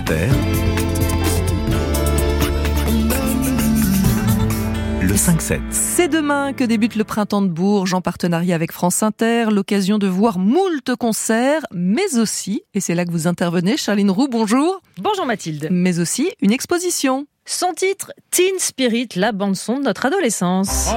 Inter, le 5-7. C'est demain que débute le Printemps de Bourges en partenariat avec France Inter, l'occasion de voir moult concerts, mais aussi, et c'est là que vous intervenez, Charline Roux, bonjour. Bonjour Mathilde. Mais aussi une exposition. Son titre, Teen Spirit, la bande-son de notre adolescence.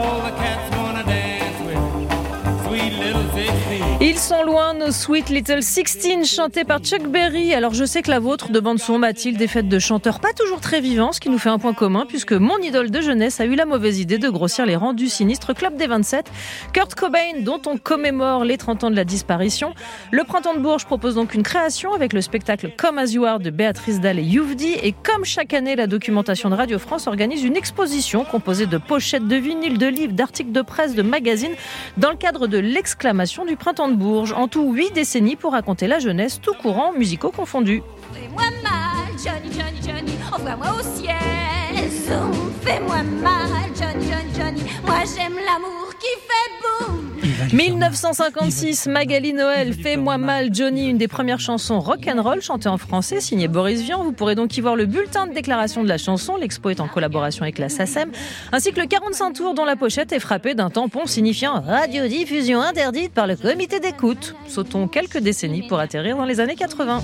Ils sont loin, nos Sweet Little 16, chantés par Chuck Berry. Alors je sais que la vôtre de bande-son, Mathilde, est faite de chanteurs pas toujours très vivants, ce qui nous fait un point commun, puisque mon idole de jeunesse a eu la mauvaise idée de grossir les rangs du sinistre Club des 27, Kurt Cobain, dont on commémore les 30 ans de la disparition. Le Printemps de Bourges propose donc une création avec le spectacle Come As You Are de Béatrice Dalle et Youvdi. Et comme chaque année, la documentation de Radio France organise une exposition composée de pochettes de vinyles, de livres, d'articles de presse, de magazines, dans le cadre de l'exclamation du Printemps de Bourges. En tout, 8 décennies pour raconter la jeunesse, tout courant, musicaux confondus. Fais-moi mal, Johnny, Johnny, Johnny, envoie-moi au ciel. Fais-moi mal, Johnny, Johnny, Johnny, moi j'aime l'amour qui fait boum. 1956, Magali Noël, Fais-moi mal, Johnny, une des premières chansons rock'n'roll chantées en français, signée Boris Vian. Vous pourrez donc y voir le bulletin de déclaration de la chanson. L'expo est en collaboration avec la SACEM, ainsi que le 45 tours dont la pochette est frappée d'un tampon signifiant radiodiffusion interdite par le comité d'écoute. Sautons quelques décennies pour atterrir dans les années 80.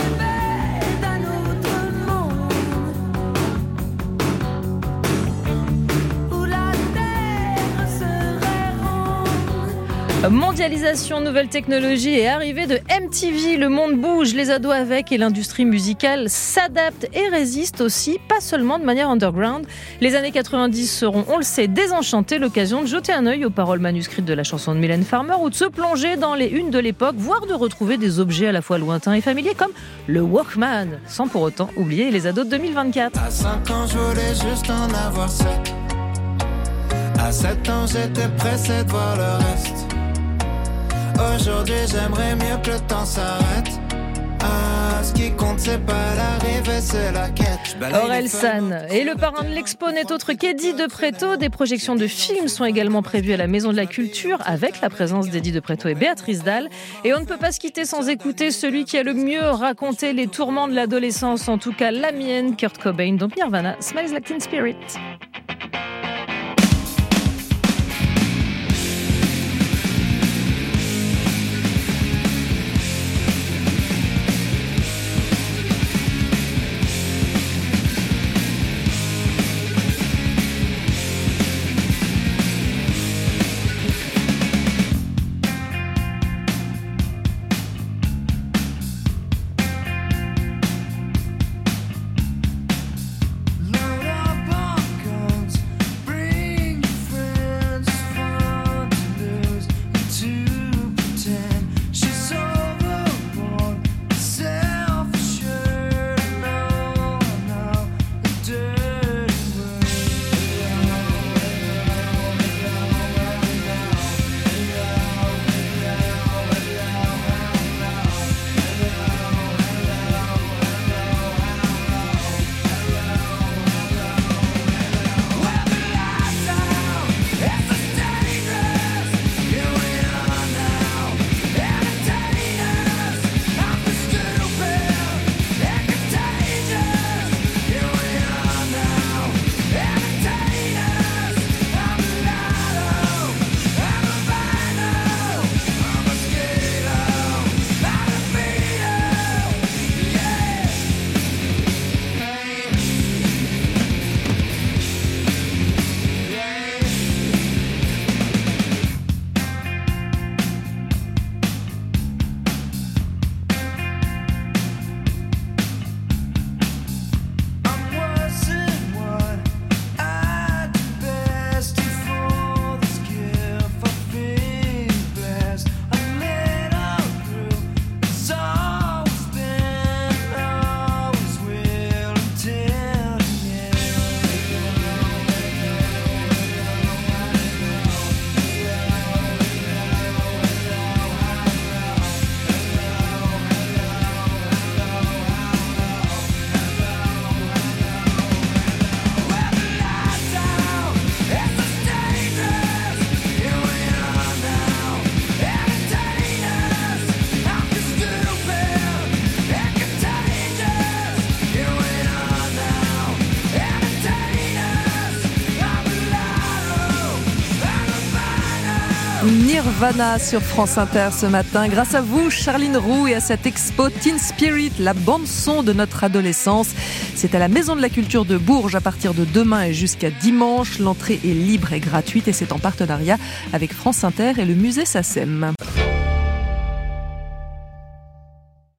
Mondialisation, nouvelle technologie et arrivée de MTV, le monde bouge, les ados avec et l'industrie musicale s'adapte et résiste aussi, pas seulement de manière underground. Les années 90 seront, on le sait, désenchantées, l'occasion de jeter un œil aux paroles manuscrites de la chanson de Mylène Farmer ou de se plonger dans les unes de l'époque, voire de retrouver des objets à la fois lointains et familiers comme le Walkman, sans pour autant oublier les ados de 2024. À 5 ans, je voulais juste en avoir 7. À 7 ans, j'étais pressé de voir le reste. Aujourd'hui j'aimerais mieux que le temps s'arrête. Ah, ce qui compte c'est pas l'arrivée, c'est la quête. Orelsan et le parrain de l'expo n'est autre qu'Eddie de Pretto. Des projections de films sont également prévues à la Maison de la Culture avec la présence d'Eddie de Pretto et Béatrice Dalle. Et on ne peut pas se quitter sans écouter celui qui a le mieux raconté les tourments de l'adolescence, en tout cas la mienne, Kurt Cobain, donc Nirvana, Smells Like Teen Spirit. Nirvana sur France Inter ce matin. Grâce à vous, Charline Roux, et à cette expo Teen Spirit, la bande-son de notre adolescence. C'est à la Maison de la Culture de Bourges à partir de demain et jusqu'à dimanche. L'entrée est libre et gratuite et c'est en partenariat avec France Inter et le musée SACEM.